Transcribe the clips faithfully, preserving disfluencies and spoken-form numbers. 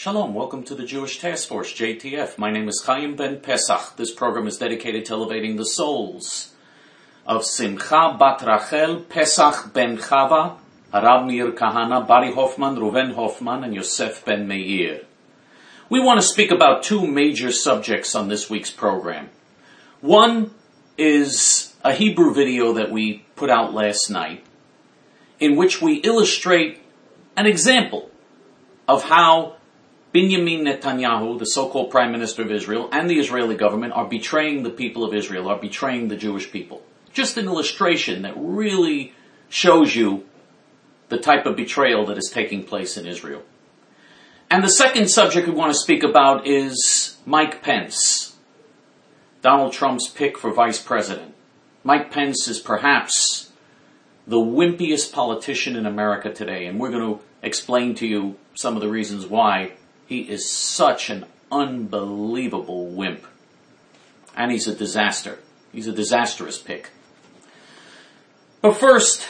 Shalom, welcome to the Jewish Task Force, J T F. My name is Chaim Ben Pesach. This program is dedicated to elevating the souls of Simcha Bat Rachel, Pesach Ben Chava, Harav Meir Kahana, Bari Hoffman, Ruven Hoffman, and Yosef Ben Meir. We want to speak about two major subjects on this week's program. One is a Hebrew video that we put out last night, in which we illustrate an example of how Benjamin Netanyahu, the so-called Prime Minister of Israel, and the Israeli government are betraying the people of Israel, are betraying the Jewish people. Just an illustration that really shows you the type of betrayal that is taking place in Israel. And the second subject we want to speak about is Mike Pence, Donald Trump's pick for vice president. Mike Pence is perhaps the wimpiest politician in America today, and we're going to explain to you some of the reasons why he is such an unbelievable wimp. And he's a disaster. He's a disastrous pick. But first,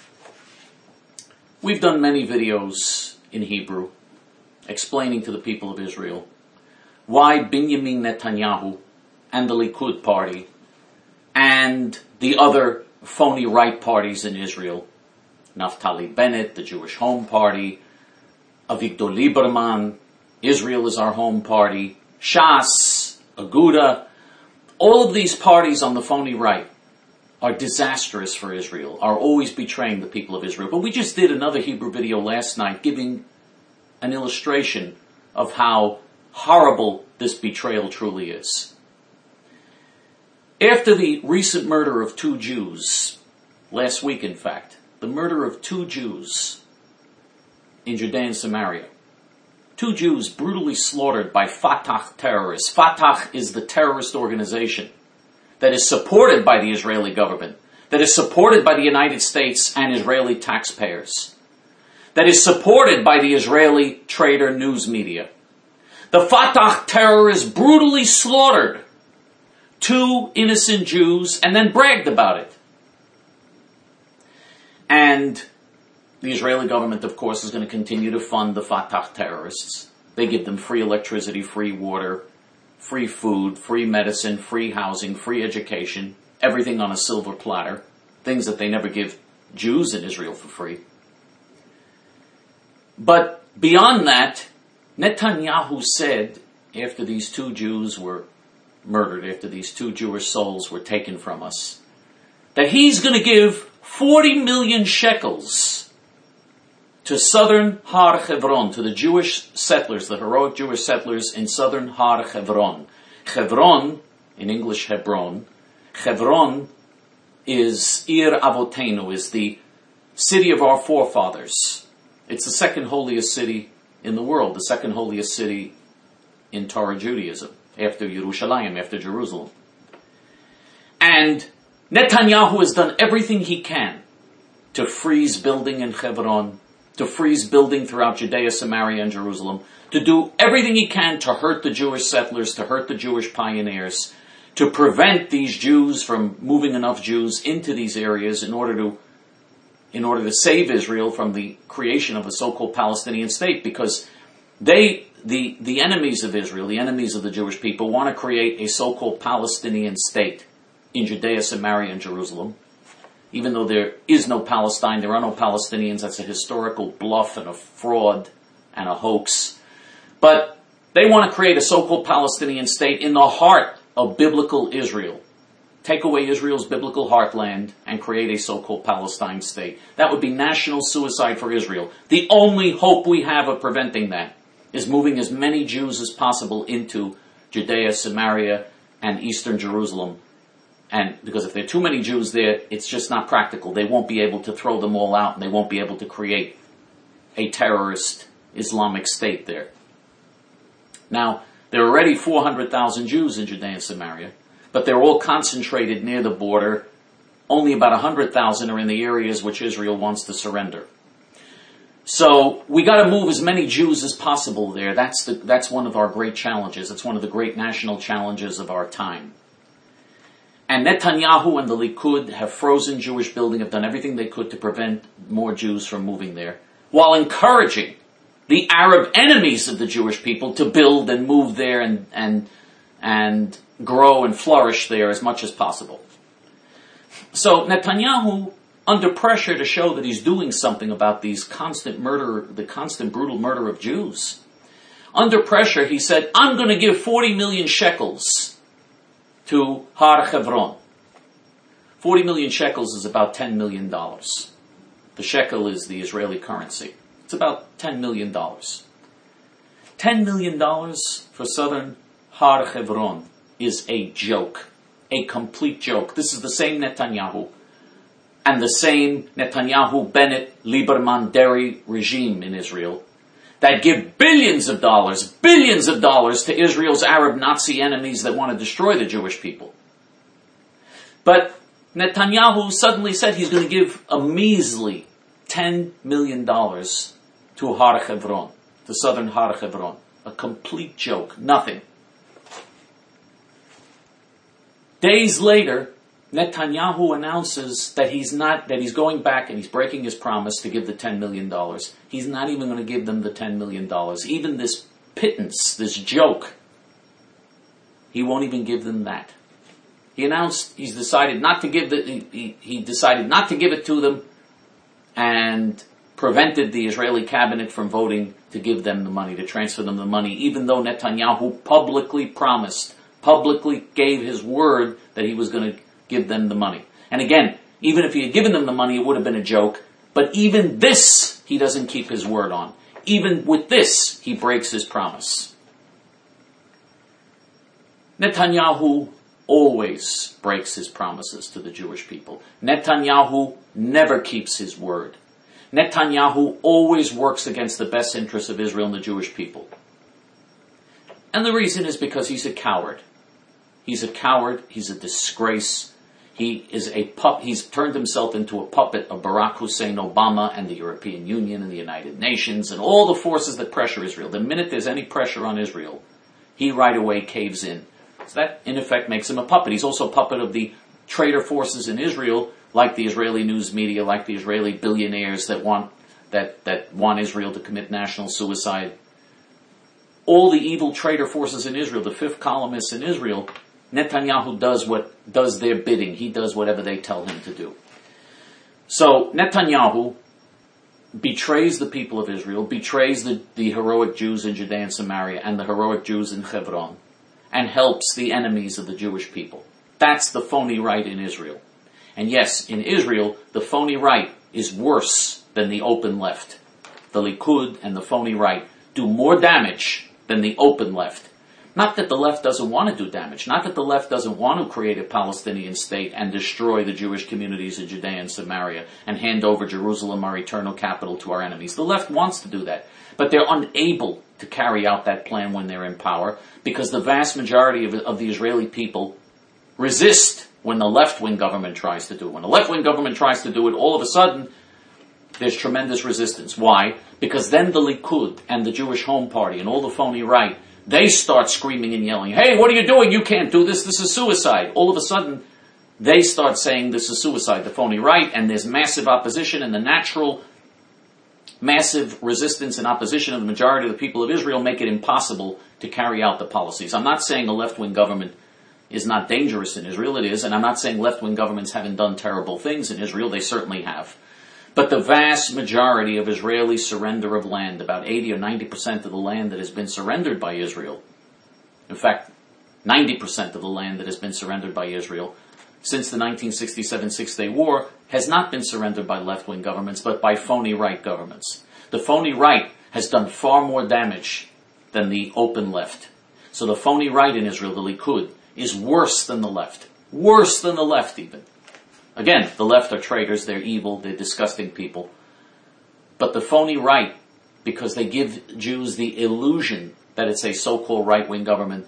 we've done many videos in Hebrew explaining to the people of Israel why Benjamin Netanyahu and the Likud party and the other phony right parties in Israel, Naftali Bennett, the Jewish Home Party, Avigdor Lieberman, Israel is our home party, Shas, Aguda, all of these parties on the phony right are disastrous for Israel, are always betraying the people of Israel. But we just did another Hebrew video last night giving an illustration of how horrible this betrayal truly is. After the recent murder of two Jews, last week in fact, the murder of two Jews in Judea and Samaria, two Jews brutally slaughtered by Fatah terrorists. Fatah is the terrorist organization that is supported by the Israeli government, that is supported by the United States and Israeli taxpayers, that is supported by the Israeli trader news media. The Fatah terrorists brutally slaughtered two innocent Jews and then bragged about it. And the Israeli government, of course, is going to continue to fund the Fatah terrorists. They give them free electricity, free water, free food, free medicine, free housing, free education, everything on a silver platter, things that they never give Jews in Israel for free. But beyond that, Netanyahu said, after these two Jews were murdered, after these two Jewish souls were taken from us, that he's going to give forty million shekels to southern Har Hebron, to the Jewish settlers, the heroic Jewish settlers in southern Har Hebron. Hebron, in English Hebron, Hebron is Ir Avotenu, is the city of our forefathers. It's the second holiest city in the world, the second holiest city in Torah Judaism, after Yerushalayim, after Jerusalem. And Netanyahu has done everything he can to freeze building in Hebron, to freeze building throughout Judea, Samaria, and Jerusalem, to do everything he can to hurt the Jewish settlers, to hurt the Jewish pioneers, to prevent these Jews from moving enough Jews into these areas in order to in order to save Israel from the creation of a so-called Palestinian state, because they, the, the enemies of Israel, the enemies of the Jewish people, want to create a so-called Palestinian state in Judea, Samaria, and Jerusalem. Even though there is no Palestine, there are no Palestinians, that's a historical bluff and a fraud and a hoax. But they want to create a so-called Palestinian state in the heart of biblical Israel. Take away Israel's biblical heartland and create a so-called Palestine state. That would be national suicide for Israel. The only hope we have of preventing that is moving as many Jews as possible into Judea, Samaria, and eastern Jerusalem. And because if there are too many Jews there, it's just not practical. They won't be able to throw them all out, and they won't be able to create a terrorist Islamic state there. Now, there are already four hundred thousand Jews in Judea and Samaria, but they're all concentrated near the border. Only about one hundred thousand are in the areas which Israel wants to surrender. So we got to move as many Jews as possible there. That's the, that's one of our great challenges. It's one of the great national challenges of our time. And Netanyahu and the Likud have frozen Jewish building, have done everything they could to prevent more Jews from moving there, while encouraging the Arab enemies of the Jewish people to build and move there and, and, and grow and flourish there as much as possible. So Netanyahu, under pressure to show that he's doing something about these constant murder, the constant brutal murder of Jews, under pressure he said, I'm going to give forty million shekels to Har Hebron. forty million shekels is about ten million dollars. The shekel is the Israeli currency. It's about ten million dollars. ten million dollars for southern Har Hebron is a joke. A complete joke. This is the same Netanyahu and the same Netanyahu, Bennett, Lieberman, Deri regime in Israel that give billions of dollars, billions of dollars to Israel's Arab Nazi enemies that want to destroy the Jewish people. But Netanyahu suddenly said he's going to give a measly ten million dollars to Har Hebron, to southern Har Hebron. A complete joke. Nothing. Days later, Netanyahu announces that he's not, that he's going back and he's breaking his promise to give the ten million dollars. He's not even going to give them the ten million dollars. Even this pittance, this joke, he won't even give them that. He announced he's decided not to give the, he, he decided not to give it to them and prevented the Israeli cabinet from voting to give them the money, to transfer them the money, even though Netanyahu publicly promised, publicly gave his word that he was going to give them the money. And again, even if he had given them the money, it would have been a joke. But even this, he doesn't keep his word on. Even with this, he breaks his promise. Netanyahu always breaks his promises to the Jewish people. Netanyahu never keeps his word. Netanyahu always works against the best interests of Israel and the Jewish people. And the reason is because he's a coward. He's a coward. He's a disgrace. He is a pup. He's turned himself into a puppet of Barack Hussein Obama and the European Union and the United Nations and all the forces that pressure Israel. The minute there's any pressure on Israel, he right away caves in. So that, in effect, makes him a puppet. He's also a puppet of the traitor forces in Israel, like the Israeli news media, like the Israeli billionaires that want that, that want Israel to commit national suicide. All the evil traitor forces in Israel, the fifth columnists in Israel, Netanyahu does what does their bidding. He does whatever they tell him to do. So Netanyahu betrays the people of Israel, betrays the, the heroic Jews in Judea and Samaria and the heroic Jews in Hebron, and helps the enemies of the Jewish people. That's the phony right in Israel. And yes, in Israel, the phony right is worse than the open left. The Likud and the phony right do more damage than the open left. Not that the left doesn't want to do damage. Not that the left doesn't want to create a Palestinian state and destroy the Jewish communities in Judea and Samaria and hand over Jerusalem, our eternal capital, to our enemies. The left wants to do that. But they're unable to carry out that plan when they're in power because the vast majority of, of the Israeli people resist when the left-wing government tries to do it. When the left-wing government tries to do it, all of a sudden, there's tremendous resistance. Why? Because then the Likud and the Jewish Home Party and all the phony right, they start screaming and yelling, hey, what are you doing? You can't do this. This is suicide. All of a sudden, they start saying this is suicide, the phony right, and there's massive opposition, and the natural massive resistance and opposition of the majority of the people of Israel make it impossible to carry out the policies. I'm not saying a left-wing government is not dangerous in Israel. It is. And I'm not saying left-wing governments haven't done terrible things in Israel. They certainly have. But the vast majority of Israeli surrender of land, about eighty or ninety percent of the land that has been surrendered by Israel, in fact, ninety percent of the land that has been surrendered by Israel since the nineteen sixty-seven Six-Day War has not been surrendered by left-wing governments, but by phony right governments. The phony right has done far more damage than the open left. So the phony right in Israel, the Likud, is worse than the left. Worse than the left, even. Again, the left are traitors, they're evil, they're disgusting people. But the phony right, because they give Jews the illusion that it's a so-called right-wing government,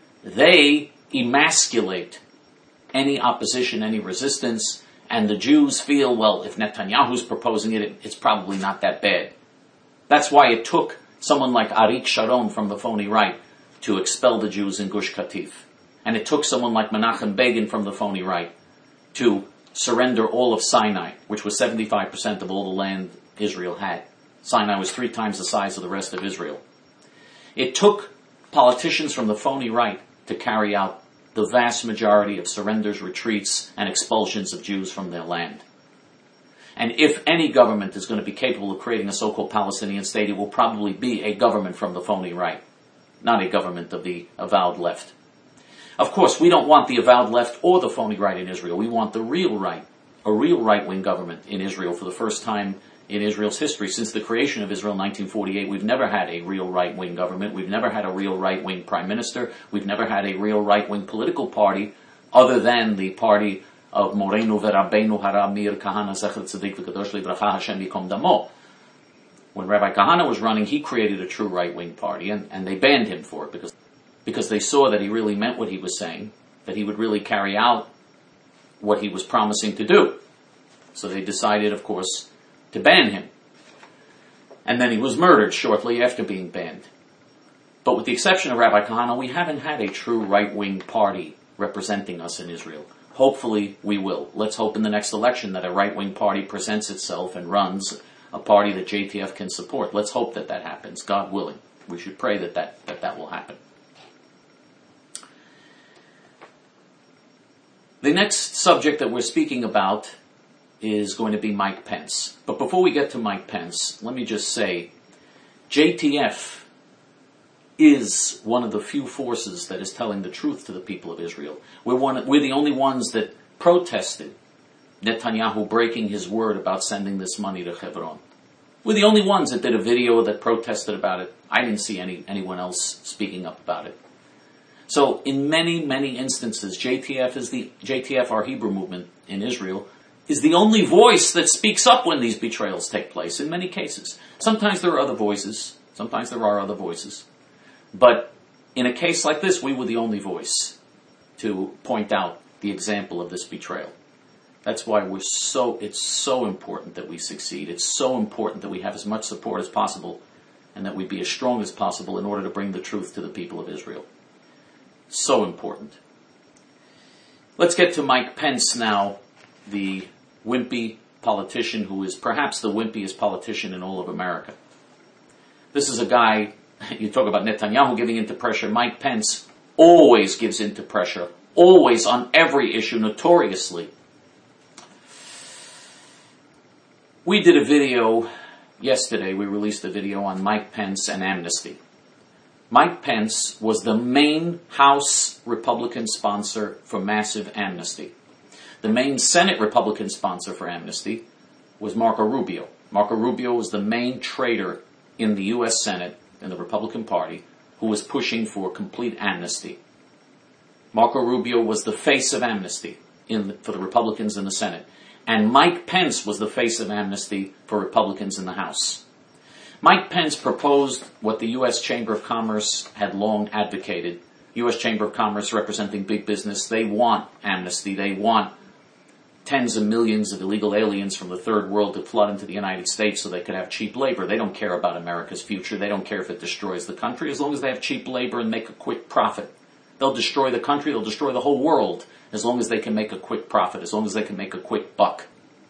they emasculate any opposition, any resistance, and the Jews feel, well, if Netanyahu's proposing it, it's probably not that bad. That's why it took someone like Arik Sharon from the phony right to expel the Jews in Gush Katif. And it took someone like Menachem Begin from the phony right to surrender all of Sinai, which was seventy-five percent of all the land Israel had. Sinai was three times the size of the rest of Israel. It took politicians from the phony right to carry out the vast majority of surrenders, retreats, and expulsions of Jews from their land. And if any government is going to be capable of creating a so-called Palestinian state, it will probably be a government from the phony right, not a government of the avowed left. Of course, we don't want the avowed left or the phony right in Israel. We want the real right, a real right-wing government in Israel for the first time in Israel's history. Since the creation of Israel in nineteen forty-eight, we've never had a real right-wing government. We've never had a real right-wing prime minister. We've never had a real right-wing political party other than the party of Morenu Verabbeinu Hara Meir Kahana Zecher Tzedek V'Kadosh Livracha Hashem Yikom Damo. When Rabbi Kahana was running, he created a true right-wing party, and, and they banned him for it because, because they saw that he really meant what he was saying, that he would really carry out what he was promising to do. So they decided, of course, to ban him. And then he was murdered shortly after being banned. But with the exception of Rabbi Kahana, we haven't had a true right-wing party representing us in Israel. Hopefully we will. Let's hope in the next election that a right-wing party presents itself and runs a party that J T F can support. Let's hope that that happens, God willing. We should pray that that, that, that will happen. The next subject that we're speaking about is going to be Mike Pence. But before we get to Mike Pence, let me just say, J T F is one of the few forces that is telling the truth to the people of Israel. We're one, we're the only ones that protested Netanyahu breaking his word about sending this money to Hebron. We're the only ones that did a video that protested about it. I didn't see any anyone else speaking up about it. So in many, many instances, J T F is the J T F, our Hebrew movement in Israel, is the only voice that speaks up when these betrayals take place in many cases. Sometimes there are other voices. Sometimes there are other voices. But in a case like this, we were the only voice to point out the example of this betrayal. That's why we're so, it's so important that we succeed. It's so important that we have as much support as possible and that we be as strong as possible in order to bring the truth to the people of Israel. So important. Let's get to Mike Pence now, the wimpy politician who is perhaps the wimpiest politician in all of America. This is a guy, you talk about Netanyahu giving into pressure. Mike Pence always gives into pressure, always on every issue, notoriously. We did a video yesterday, we released a video on Mike Pence and amnesty. Mike Pence was the main House Republican sponsor for massive amnesty. The main Senate Republican sponsor for amnesty was Marco Rubio. Marco Rubio was the main traitor in the U S Senate, in the Republican Party, who was pushing for complete amnesty. Marco Rubio was the face of amnesty in the, for the Republicans in the Senate. And Mike Pence was the face of amnesty for Republicans in the House. Mike Pence proposed what the U S Chamber of Commerce had long advocated. U S Chamber of Commerce representing big business. They want amnesty. They want tens of millions of illegal aliens from the third world to flood into the United States so they could have cheap labor. They don't care about America's future. They don't care if it destroys the country as long as they have cheap labor and make a quick profit. They'll destroy the country. They'll destroy the whole world as long as they can make a quick profit, as long as they can make a quick buck.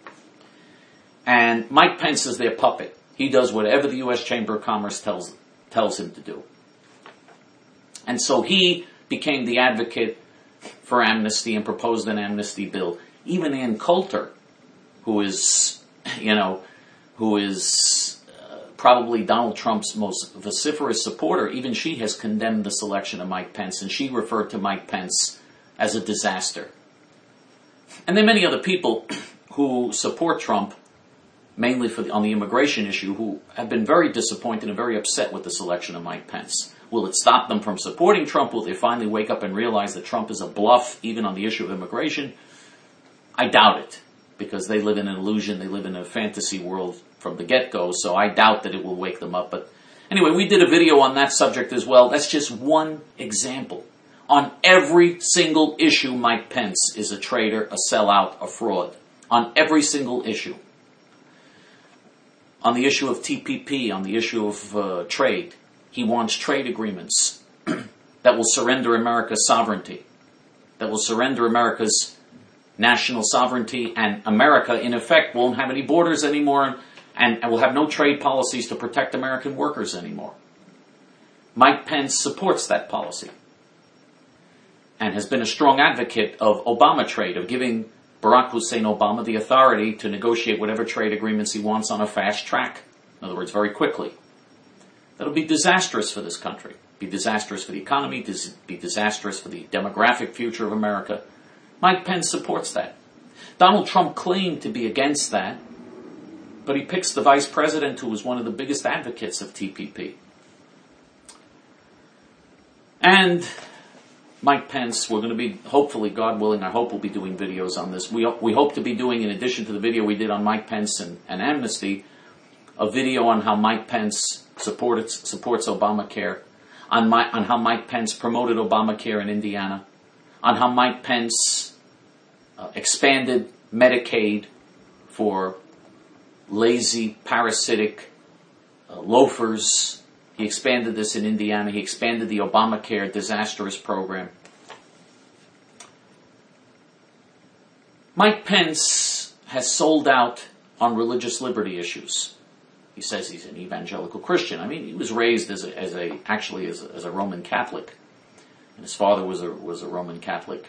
And Mike Pence is their puppet. He does whatever the U S Chamber of Commerce tells, tells him to do. And so he became the advocate for amnesty and proposed an amnesty bill. Even Ann Coulter, who is, you know, who is uh, probably Donald Trump's most vociferous supporter, even she has condemned the selection of Mike Pence, and she referred to Mike Pence as a disaster. And there are many other people who support Trump, mainly for the, on the immigration issue, who have been very disappointed and very upset with the selection of Mike Pence. Will it stop them from supporting Trump? Will they finally wake up and realize that Trump is a bluff, even on the issue of immigration? I doubt it, because they live in an illusion, they live in a fantasy world from the get-go, so I doubt that it will wake them up. But anyway, we did a video on that subject as well. That's just one example. On every single issue, Mike Pence is a traitor, a sellout, a fraud. On every single issue. On the issue of T P P, on the issue of uh, trade, he wants trade agreements that will surrender America's sovereignty, that will surrender America's national sovereignty, and America, in effect, won't have any borders anymore, and, and will have no trade policies to protect American workers anymore. Mike Pence supports that policy and has been a strong advocate of Obama trade, of giving Barack Hussein Obama the authority to negotiate whatever trade agreements he wants on a fast track. In other words, very quickly. That'll be disastrous for this country. Be disastrous for the economy, dis- be disastrous for the demographic future of America. Mike Pence supports that. Donald Trump claimed to be against that, but he picks the vice president who was one of the biggest advocates of T P P. And Mike Pence, we're going to be, hopefully, God willing, I hope we'll be doing videos on this. We, we hope to be doing, in addition to the video we did on Mike Pence and, and amnesty, a video on how Mike Pence supports, supports Obamacare, on, my, on how Mike Pence promoted Obamacare in Indiana, on how Mike Pence uh, expanded Medicaid for lazy, parasitic uh, loafers. He expanded this in Indiana. He expanded the Obamacare disastrous program. Mike Pence has sold out on religious liberty issues. He says he's an evangelical Christian. I mean, he was raised as a, as a actually as a, as a Roman Catholic, and his father was a was a Roman Catholic.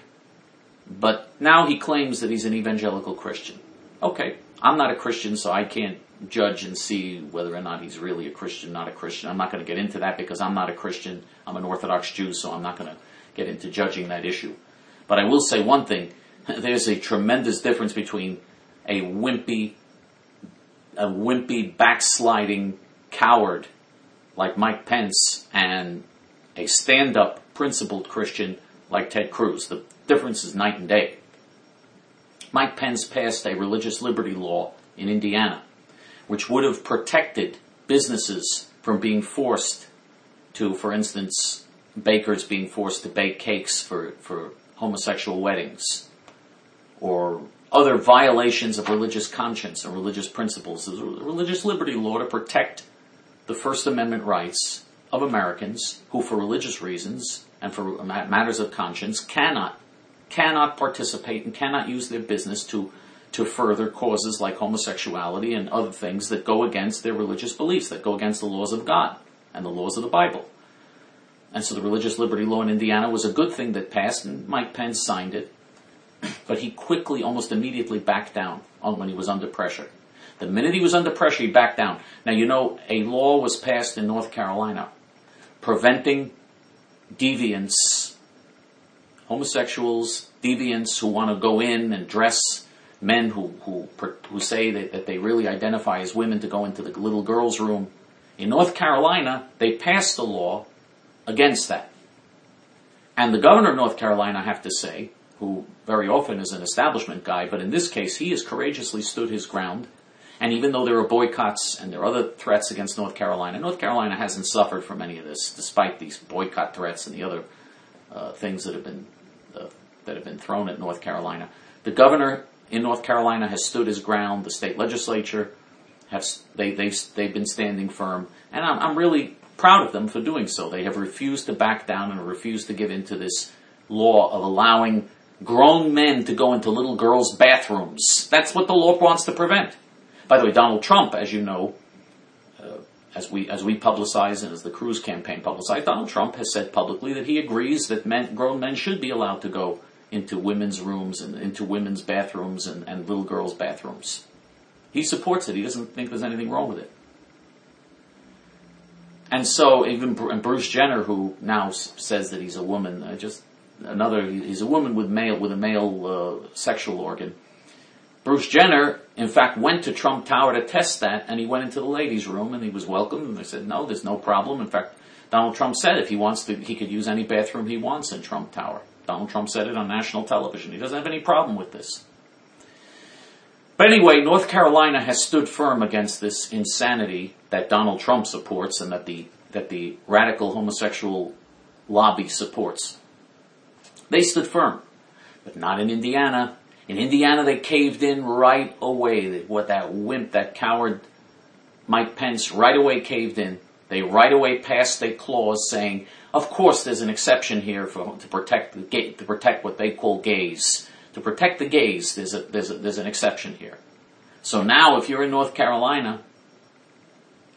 But now he claims that he's an evangelical Christian. Okay, I'm not a Christian, so I can't judge and see whether or not he's really a Christian, not a Christian. I'm not going to get into that because I'm not a Christian. I'm an Orthodox Jew, so I'm not going to get into judging that issue. But I will say one thing. There's a tremendous difference between a wimpy, a wimpy, backsliding coward like Mike Pence and a stand-up, principled Christian like Ted Cruz. The difference is night and day. Mike Pence passed a religious liberty law in Indiana, which would have protected businesses from being forced to, for instance, bakers being forced to bake cakes for, for homosexual weddings, or other violations of religious conscience and religious principles. There's a religious liberty law to protect the First Amendment rights of Americans who, for religious reasons and for matters of conscience, cannot cannot participate and cannot use their business to to further causes like homosexuality and other things that go against their religious beliefs, that go against the laws of God and the laws of the Bible. And so the religious liberty law in Indiana was a good thing that passed, and Mike Pence signed it. But he quickly, almost immediately, backed down on when he was under pressure. The minute he was under pressure, he backed down. Now, you know, a law was passed in North Carolina preventing deviants, homosexuals, deviants who want to go in and dress, men who who, who say that, that they really identify as women, to go into the little girl's room. In North Carolina, they passed a law against that. And the governor of North Carolina, I have to say, who very often is an establishment guy, but in this case, he has courageously stood his ground. And even though there are boycotts and there are other threats against North Carolina, North Carolina hasn't suffered from any of this, despite these boycott threats and the other uh, things that have been uh, that have been thrown at North Carolina. The governor in North Carolina has stood his ground. The state legislature have they they've they've been standing firm, and I'm, I'm really proud of them for doing so. They have refused to back down and refused to give in to this law of allowing grown men to go into little girls' bathrooms. That's what the law wants to prevent. By the way, Donald Trump, as you know, uh, as we as we publicize and as the Cruz campaign publicized, Donald Trump has said publicly that he agrees that men, grown men should be allowed to go into women's rooms and into women's bathrooms and, and little girls' bathrooms. He supports it. He doesn't think there's anything wrong with it. And so even and Bruce Jenner, who now s- says that he's a woman, uh, just another, he's a woman with male with a male uh, sexual organ. Bruce Jenner, in fact, went to Trump Tower to test that, and he went into the ladies' room, and he was welcomed, and they said, no, there's no problem. In fact, Donald Trump said if he wants to, he could use any bathroom he wants in Trump Tower. Donald Trump said it on national television. He doesn't have any problem with this. But anyway, North Carolina has stood firm against this insanity that Donald Trump supports and that the that the radical homosexual lobby supports. They stood firm, but not in Indiana. In Indiana, they caved in right away. What that wimp, that coward Mike Pence, right away caved in. They right away passed a clause saying, "Of course, there's an exception here for to protect the gay, to protect what they call gays. To protect the gays, there's a there's a, there's an exception here." So now, if you're in North Carolina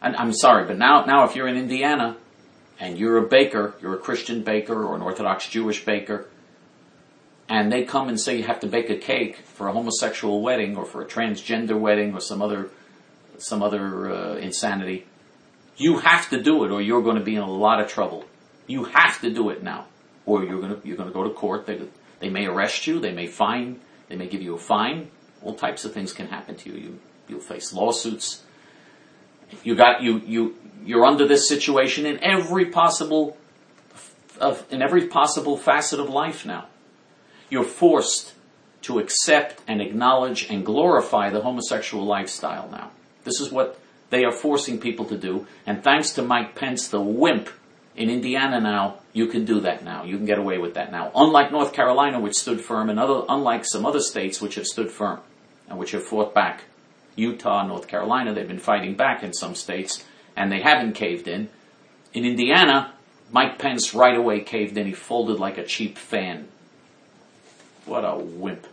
And I'm sorry, but now, now if you're in Indiana and you're a baker, you're a Christian baker or an Orthodox Jewish baker, and they come and say you have to bake a cake for a homosexual wedding or for a transgender wedding or some other some other uh, insanity, you have to do it or you're going to be in a lot of trouble. You have to do it now, or you're going to you're going to go to court. They they may arrest you. They may fine. They may give you a fine. All types of things can happen to you. You you'll face lawsuits. You got you you you're under this situation in every possible of in every possible facet of life now. You're forced to accept and acknowledge and glorify the homosexual lifestyle now. This is what they are forcing people to do. And thanks to Mike Pence, the wimp, in Indiana now, you can do that now. You can get away with that now. Unlike North Carolina, which stood firm, and other, unlike some other states which have stood firm and which have fought back. Utah, North Carolina, they've been fighting back in some states, and they haven't caved in. In Indiana, Mike Pence right away caved in. He folded like a cheap fan. What a wimp.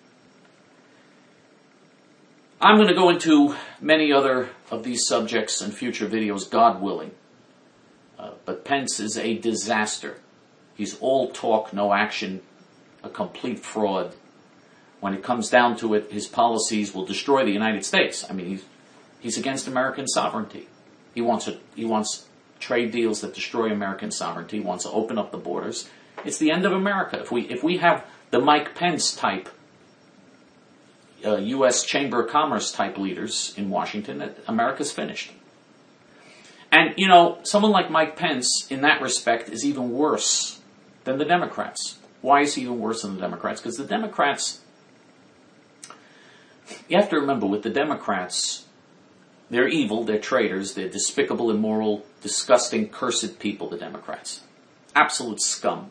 I'm going to go into many other of these subjects in future videos, God willing. Uh, but Pence is a disaster. He's all talk, no action, a complete fraud. When it comes down to it, his policies will destroy the United States. I mean, he's, he's against American sovereignty. He wants a, he wants trade deals that destroy American sovereignty. He wants to open up the borders. It's the end of America. If we if we have the Mike Pence type, uh, U S Chamber of Commerce type leaders in Washington, America's finished. And, you know, someone like Mike Pence, in that respect, is even worse than the Democrats. Why is he even worse than the Democrats? Because the Democrats, you have to remember, with the Democrats, they're evil, they're traitors, they're despicable, immoral, disgusting, cursed people, the Democrats. Absolute scum.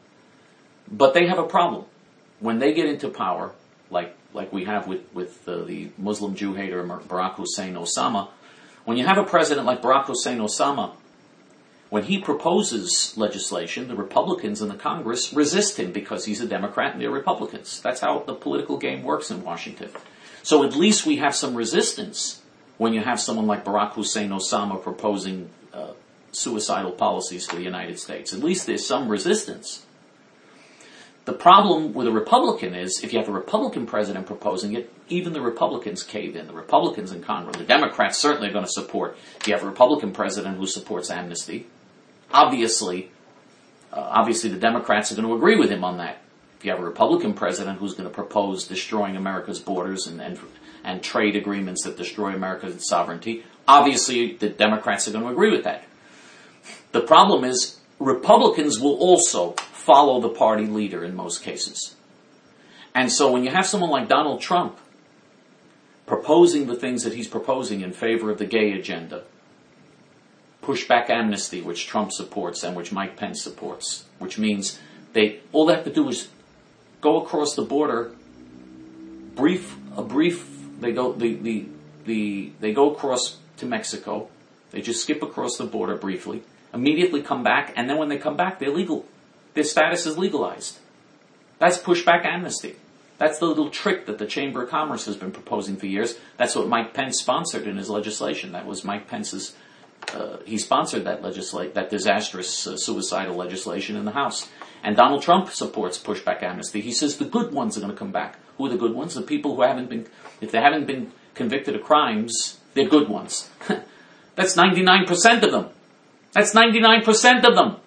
But they have a problem. When they get into power, like like we have with, with uh, the Muslim Jew hater Barack Hussein Osama, when you have a president like Barack Hussein Osama, when he proposes legislation, the Republicans in the Congress resist him because he's a Democrat and they're Republicans. That's how the political game works in Washington. So at least we have some resistance when you have someone like Barack Hussein Osama proposing uh, suicidal policies for the United States. At least there's some resistance. The problem with a Republican is, if you have a Republican president proposing it, even the Republicans cave in. The Republicans in Congress, the Democrats certainly are going to support. If you have a Republican president who supports amnesty, obviously, uh, obviously the Democrats are going to agree with him on that. If you have a Republican president who's going to propose destroying America's borders and, and, and trade agreements that destroy America's sovereignty, obviously the Democrats are going to agree with that. The problem is, Republicans will also follow the party leader in most cases. And so when you have someone like Donald Trump proposing the things that he's proposing in favor of the gay agenda, pushback amnesty, which Trump supports and which Mike Pence supports, which means they all they have to do is go across the border, brief a brief they go the the, the they go across to Mexico, they just skip across the border briefly, immediately come back, and then when they come back, they're legal. Their status is legalized. That's pushback amnesty. That's the little trick that the Chamber of Commerce has been proposing for years. That's what Mike Pence sponsored in his legislation. That was Mike Pence's, uh, he sponsored that legislate, that disastrous uh, suicidal legislation in the House. And Donald Trump supports pushback amnesty. He says the good ones are going to come back. Who are the good ones? The people who haven't been, if they haven't been convicted of crimes, they're good ones. That's ninety-nine percent of them. That's ninety-nine percent of them.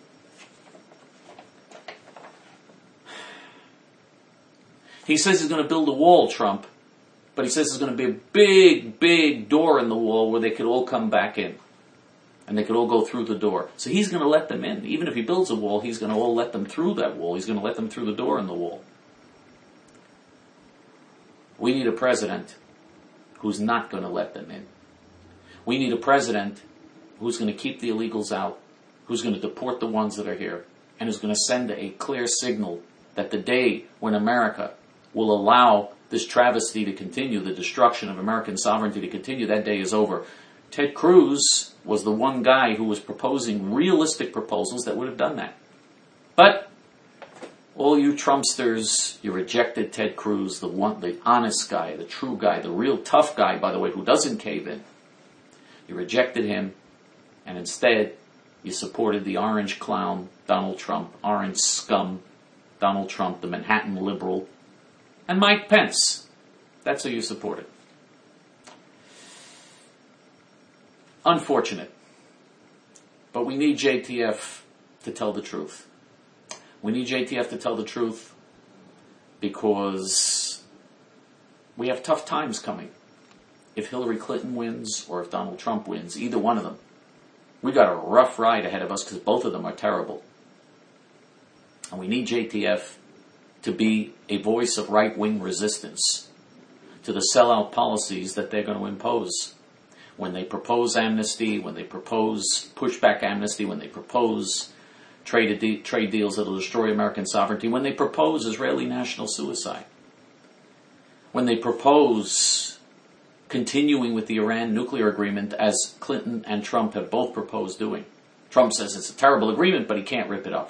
He says he's going to build a wall, Trump, but he says there's going to be a big, big door in the wall where they could all come back in. And they could all go through the door. So he's going to let them in. Even if he builds a wall, he's going to all let them through that wall. He's going to let them through the door in the wall. We need a president who's not going to let them in. We need a president who's going to keep the illegals out, who's going to deport the ones that are here, and who's going to send a clear signal that the day when America will allow this travesty to continue, the destruction of American sovereignty to continue, that day is over. Ted Cruz was the one guy who was proposing realistic proposals that would have done that. But all you Trumpsters, you rejected Ted Cruz, the one, the honest guy, the true guy, the real tough guy, by the way, who doesn't cave in. You rejected him, and instead you supported the orange clown, Donald Trump, orange scum, Donald Trump, the Manhattan liberal, and Mike Pence. That's who you supported. Unfortunate. But we need J T F to tell the truth. We need J T F to tell the truth because we have tough times coming. If Hillary Clinton wins or if Donald Trump wins, either one of them, we got a rough ride ahead of us because both of them are terrible. And we need J T F to be a voice of right-wing resistance to the sellout policies that they're going to impose. When they propose amnesty, when they propose pushback amnesty, when they propose trade, de- trade deals that will destroy American sovereignty, when they propose Israeli national suicide, when they propose continuing with the Iran nuclear agreement as Clinton and Trump have both proposed doing. Trump says it's a terrible agreement, but he can't rip it up.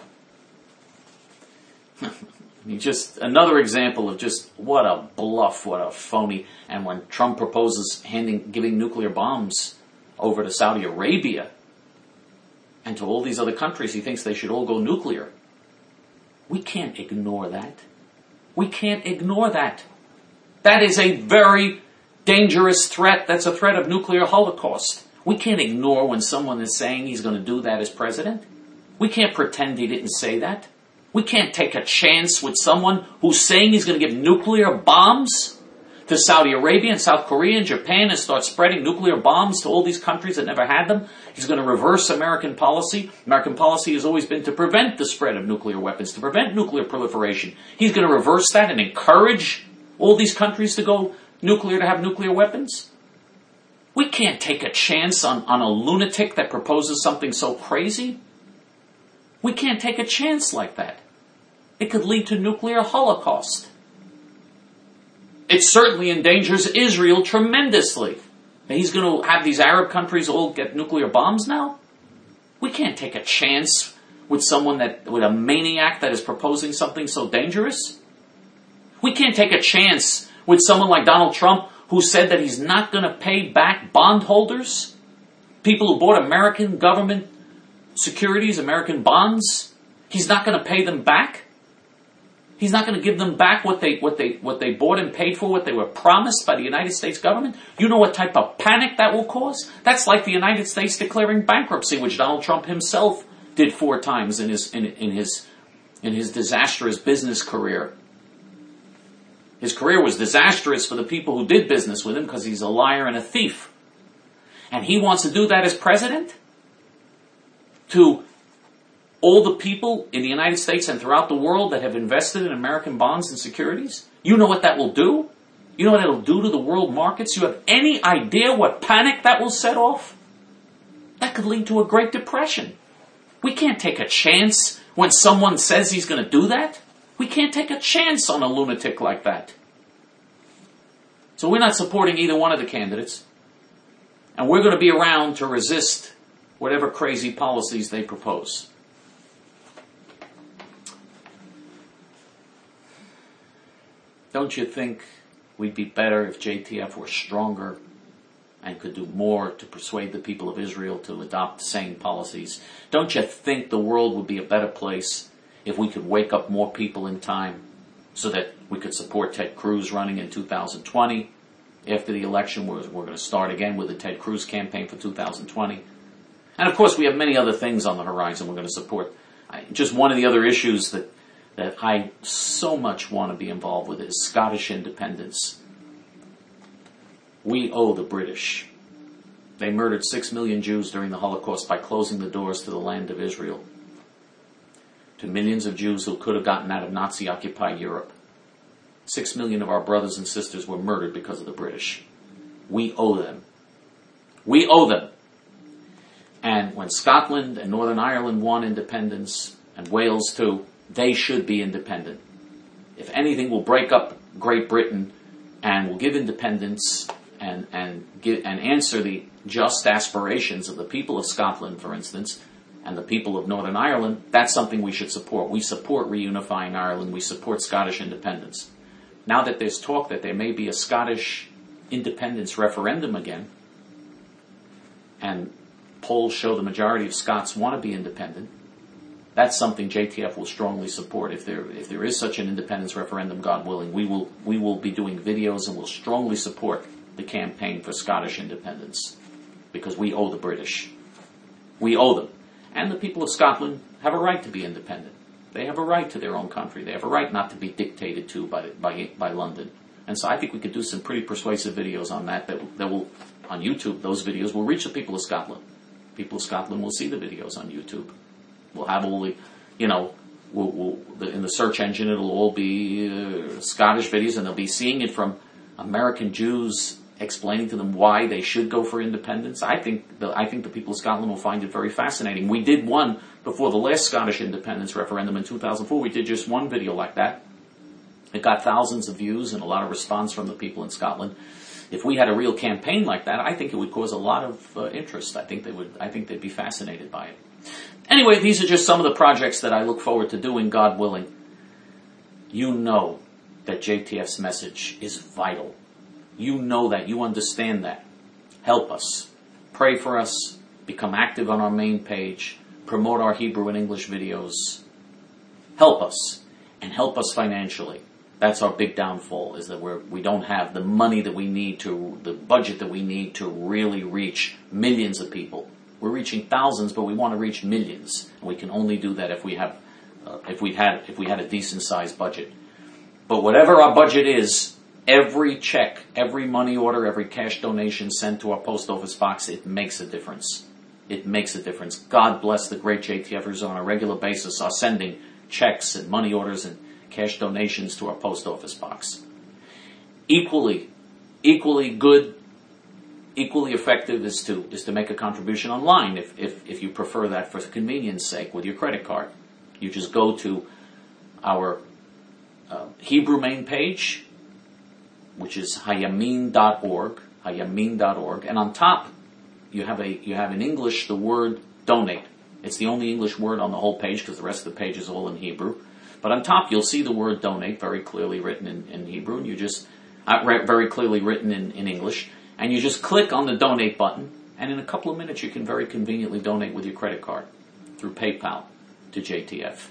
I mean, just another example of just what a bluff, what a phony. And when Trump proposes handing, giving nuclear bombs over to Saudi Arabia and to all these other countries, he thinks they should all go nuclear. We can't ignore that. We can't ignore that. That is a very dangerous threat. That's a threat of nuclear holocaust. We can't ignore when someone is saying he's going to do that as president. We can't pretend he didn't say that. We can't take a chance with someone who's saying he's going to give nuclear bombs to Saudi Arabia and South Korea and Japan and start spreading nuclear bombs to all these countries that never had them. He's going to reverse American policy. American policy has always been to prevent the spread of nuclear weapons, to prevent nuclear proliferation. He's going to reverse that and encourage all these countries to go nuclear, to have nuclear weapons. We can't take a chance on, on a lunatic that proposes something so crazy. We can't take a chance like that. It could lead to nuclear holocaust. It certainly endangers Israel tremendously. He's going to have these Arab countries all get nuclear bombs now? We can't take a chance with someone that, with a maniac that is proposing something so dangerous. We can't take a chance with someone like Donald Trump who said that he's not going to pay back bondholders, people who bought American government securities, American bonds. He's not going to pay them back. He's not going to give them back what they what they what they bought and paid for, what they were promised by the United States government. You know what type of panic that will cause? That's like the United States declaring bankruptcy, which Donald Trump himself did four times in his in, in his in his disastrous business career. His career was disastrous for the people who did business with him because he's a liar and a thief. And he wants to do that as president? To all the people in the United States and throughout the world that have invested in American bonds and securities? You know what that will do? You know what it'll do to the world markets? You have any idea what panic that will set off? That could lead to a Great Depression. We can't take a chance when someone says he's going to do that. We can't take a chance on a lunatic like that. So we're not supporting either one of the candidates. And we're going to be around to resist whatever crazy policies they propose. Don't you think we'd be better if J T F were stronger and could do more to persuade the people of Israel to adopt sane policies? Don't you think the world would be a better place if we could wake up more people in time so that we could support Ted Cruz running in two thousand twenty? After the election, we're, we're going to start again with the Ted Cruz campaign for two thousand twenty. And of course, we have many other things on the horizon we're going to support. Just one of the other issues that that I so much want to be involved with is Scottish independence. We owe the British. They murdered six million Jews during the Holocaust by closing the doors to the land of Israel, to millions of Jews who could have gotten out of Nazi-occupied Europe. Six million of our brothers and sisters were murdered because of the British. We owe them. We owe them. And when Scotland and Northern Ireland won independence, and Wales too, they should be independent. If anything, will break up Great Britain and will give independence and and give, and answer the just aspirations of the people of Scotland, for instance, and the people of Northern Ireland. That's something we should support. We support reunifying Ireland. We support Scottish independence. Now that there's talk that there may be a Scottish independence referendum again, and polls show the majority of Scots want to be independent, that's something J T F will strongly support. If there if there is such an independence referendum, God willing, we will we will be doing videos and will strongly support the campaign for Scottish independence, because we owe the British. We owe them. And the people of Scotland have a right to be independent. They have a right to their own country. They have a right not to be dictated to by by, by London. And so I think we could do some pretty persuasive videos on that, that that will, on YouTube, those videos will reach the people of Scotland. People of Scotland will see the videos on YouTube. We'll have all the, you know, we'll, we'll, the, in the search engine it'll all be uh, Scottish videos, and they'll be seeing it from American Jews explaining to them why they should go for independence. I think the, I think the people of Scotland will find it very fascinating. We did one before the last Scottish independence referendum in two thousand four. We did just one video like that. It got thousands of views and a lot of response from the people in Scotland. If we had a real campaign like that, I think it would cause a lot of uh, interest. I think they would. I think they'd be fascinated by it. Anyway, these are just some of the projects that I look forward to doing, God willing. You know that J T F's message is vital. You know that. You understand that. Help us. Pray for us. Become active on our main page. Promote our Hebrew and English videos. Help us. And help us financially. That's our big downfall, is that we're, we don't have the money that we need to, the budget that we need to really reach millions of people. We're reaching thousands, but we want to reach millions. And we can only do that if we have, uh, if we had, if we had a decent sized budget. But whatever our budget is, every check, every money order, every cash donation sent to our post office box, it makes a difference. It makes a difference. God bless the great J T Fers on a regular basis are sending checks and money orders and cash donations to our post office box. Equally, equally good, equally effective is to is to make a contribution online if, if, if you prefer that for convenience sake with your credit card. You just go to our uh, Hebrew main page, which is hayamin dot org, hayamin dot org, and on top you have a you have in English the word donate. It's the only English word on the whole page because the rest of the page is all in Hebrew. But on top you'll see the word donate very clearly written in, in Hebrew, and you just uh, very clearly written in, in English, and you just click on the donate button, and in a couple of minutes you can very conveniently donate with your credit card through PayPal to J T F.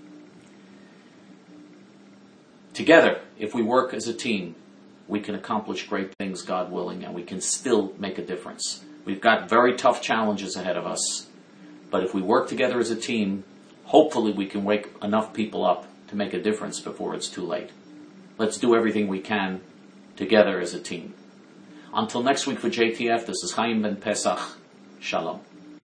Together, if we work as a team, we can accomplish great things, God willing, and we can still make a difference. We've got very tough challenges ahead of us, but if we work together as a team, hopefully we can wake enough people up to make a difference before it's too late. Let's do everything we can together as a team. Until next week for J T F, this is Chaim Ben Pesach. Shalom.